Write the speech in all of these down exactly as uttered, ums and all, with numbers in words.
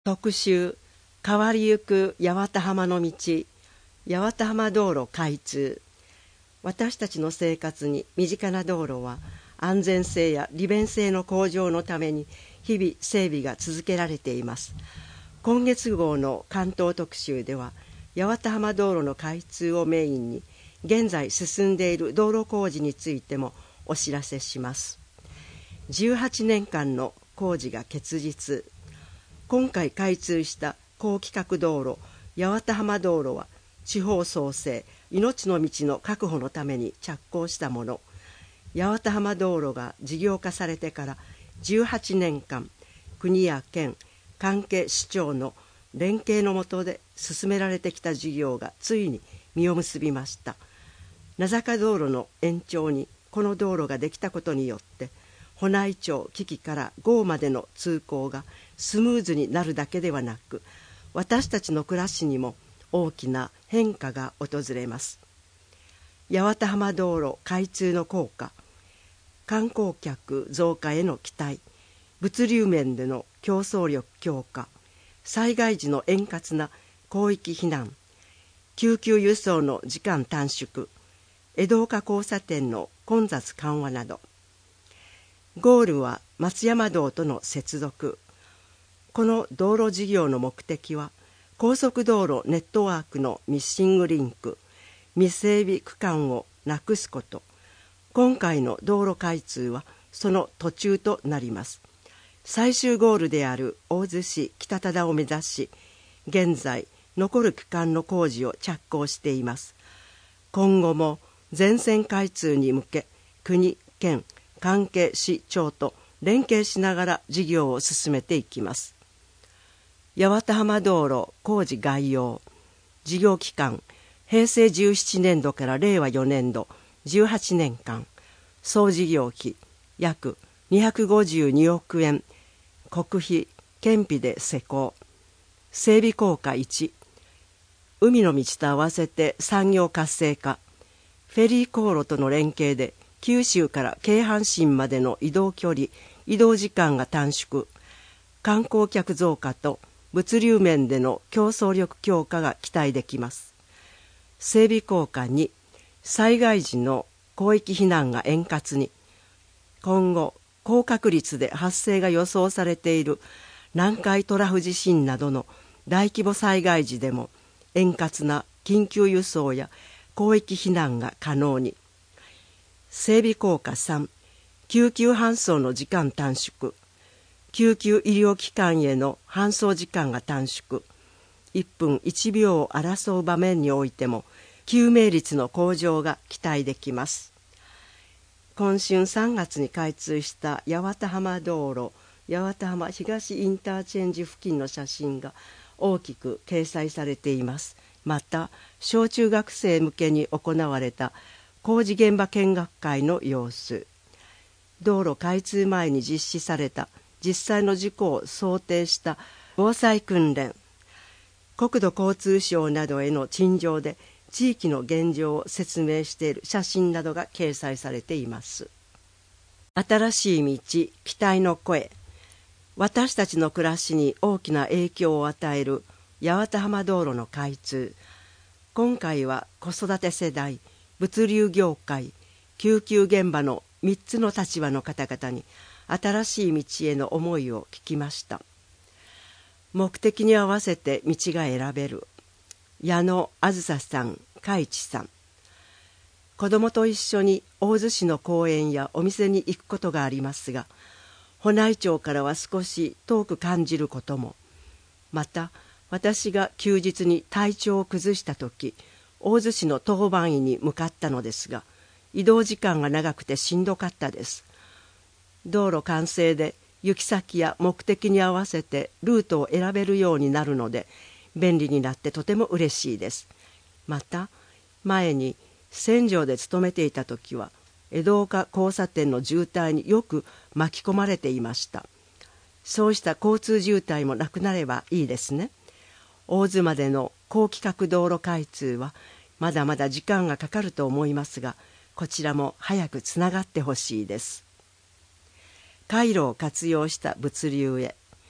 特集変わりゆく八幡浜の道、八幡浜道路開通。私たちの生活に身近な道路は安全性や利便性の向上のために日々整備が続けられています。今月号の関東特集では八幡浜道路の開通をメインに現在進んでいる道路工事についてもお知らせします。じゅうはちねんかんの工事が結実。今回開通した高規格道路八幡浜道路は地方創生、命の道の確保のために着工したもの。八幡浜道路が事業化されてからじゅうはちねんかん、国や県、関係市町の連携の下で進められてきた事業がついに実を結びました。名坂道路の延長にこの道路ができたことによって保内町木々から郷までの通行がスムーズになるだけではなく、私たちの暮らしにも大きな変化が訪れます。八幡浜道路開通の効果、観光客増加への期待、物流面での競争力強化、災害時の円滑な広域避難、救急輸送の時間短縮、江戸岡交差点の混雑緩和など。ゴールは松山道との接続。この道路事業の目的は高速道路ネットワークのミッシングリンク、未整備区間をなくすこと。今回の道路開通はその途中となります。最終ゴールである大洲市北忠を目指し、現在残る区間の工事を着工しています。今後も全線開通に向け、国、県、関係市町と連携しながら事業を進めていきます。八幡浜道路工事概要。事業期間、へいせいじゅうななねんどかられいわよねんどじゅうはちねんかん。総事業費約にひゃくごじゅうにおくえん。国費、県費で施工。整備効果いち。海の道と合わせて産業活性化。フェリー航路との連携で九州から京阪神までの移動距離、移動時間が短縮。観光客増加と物流面での競争力強化が期待できます。整備効果に、災害時の広域避難が円滑に。今後、高確率で発生が予想されている南海トラフ地震などの大規模災害時でも円滑な緊急輸送や広域避難が可能に。整備効果さん、救急搬送の時間短縮。救急医療機関への搬送時間が短縮。いっぷんいちびょうを争う場面においても救命率の向上が期待できます。今春さんがつに開通した八幡浜道路八幡浜東インターチェンジ付近の写真が大きく掲載されています。また小中学生向けに行われた工事現場見学会の様子、道路開通前に実施された実際の事故を想定した防災訓練、国土交通省などへの陳情で地域の現状を説明している写真などが掲載されています。新しい道、期待の声。私たちの暮らしに大きな影響を与える八幡浜道路の開通。今回は子育て世代、物流業界、救急現場のみっつの立場の方々に新しい道への思いを聞きました。目的に合わせて道が選べる。矢野あずささん、海地さん。子供と一緒に大洲市の公園やお店に行くことがありますが、保内町からは少し遠く感じることも。また私が休日に体調を崩した時、大洲市の当番医に向かったのですが、移動時間が長くてしんどかったです。道路完成で行き先や目的に合わせてルートを選べるようになるので便利になってとても嬉しいです。また前に船上で勤めていた時は江戸岡交差点の渋滞によく巻き込まれていました。そうした交通渋滞もなくなればいいですね。大洲までの高規格道路開通はまだまだ時間がかかると思いますが、こちらも早くつながってほしいです。回路を活用した物流へ。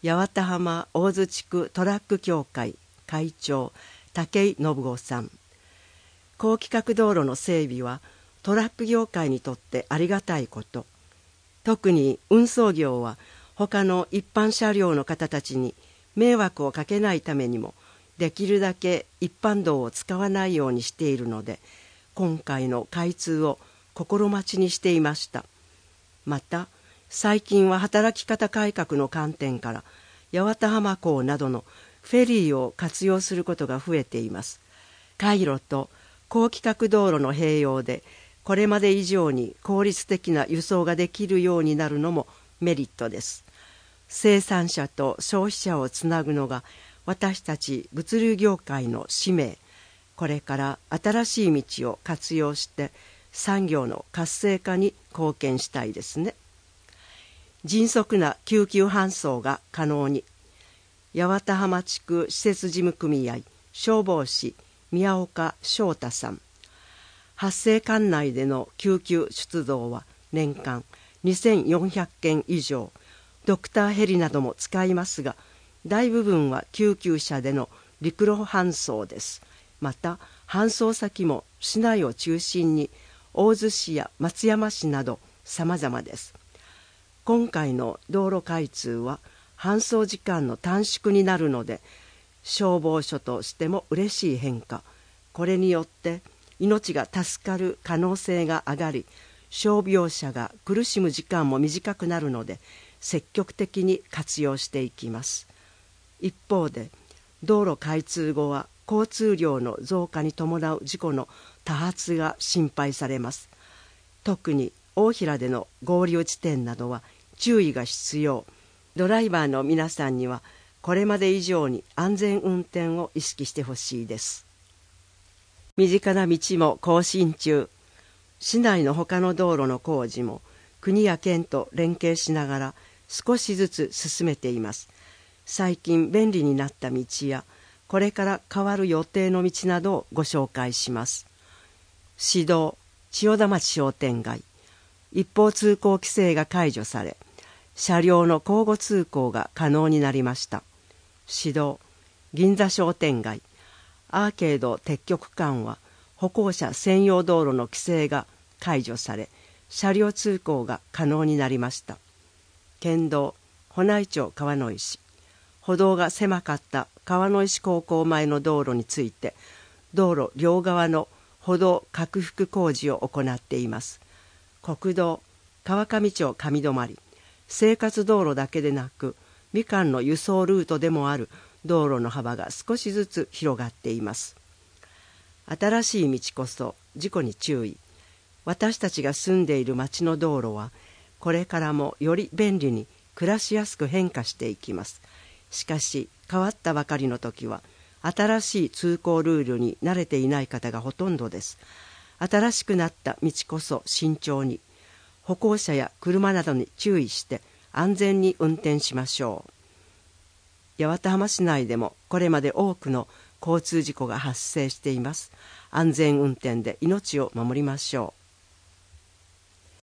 八幡浜大津地区トラック協会会長武井信夫さん。高規格道路の整備はトラック業界にとってありがたいこと。特に運送業は他の一般車両の方たちに迷惑をかけないためにもできるだけ一般道を使わないようにしているので、今回の開通を心待ちにしていました。また最近は働き方改革の観点から八幡浜港などのフェリーを活用することが増えています。海路と高規格道路の併用でこれまで以上に効率的な輸送ができるようになるのもメリットです。生産者と消費者をつなぐのが私たち物流業界の使命。これから新しい道を活用して産業の活性化に貢献したいですね。迅速な救急搬送が可能に。八幡浜地区施設事務組合消防士宮岡翔太さん。発生管内での救急出動は年間にせんよんひゃっけん以上。ドクターヘリなども使いますが、大部分は救急車での陸路搬送です。また搬送先も市内を中心に大洲市や松山市など様々です。今回の道路開通は搬送時間の短縮になるので、消防署としても嬉しい変化。これによって命が助かる可能性が上がり、傷病者が苦しむ時間も短くなるので積極的に活用していきます。一方で道路開通後は交通量の増加に伴う事故の多発が心配されます。特に大平での合流地点などは注意が必要。ドライバーの皆さんにはこれまで以上に安全運転を意識してほしいです。身近な道も更新中。市内の他の道路の工事も国や県と連携しながら少しずつ進めています。最近便利になった道やこれから変わる予定の道などをご紹介します。市道千代田町商店街。一方通行規制が解除され、車両の交互通行が可能になりました。市道銀座商店街。アーケード撤去区間は歩行者専用道路の規制が解除され、車両通行が可能になりました。県道保内町川野石。歩道が狭かった川野石高校前の道路について、道路両側の歩道拡幅工事を行っています。国道川上町上泊。生活道路だけでなくみかんの輸送ルートでもある道路の幅が少しずつ広がっています。新しい道こそ事故に注意。私たちが住んでいる町の道路はこれからもより便利に暮らしやすく変化していきます。しかし変わったばかりの時は新しい通行ルールに慣れていない方がほとんどです。新しくなった道こそ慎重に、歩行者や車などに注意して安全に運転しましょう。八幡浜市内でもこれまで多くの交通事故が発生しています。安全運転で命を守りましょう。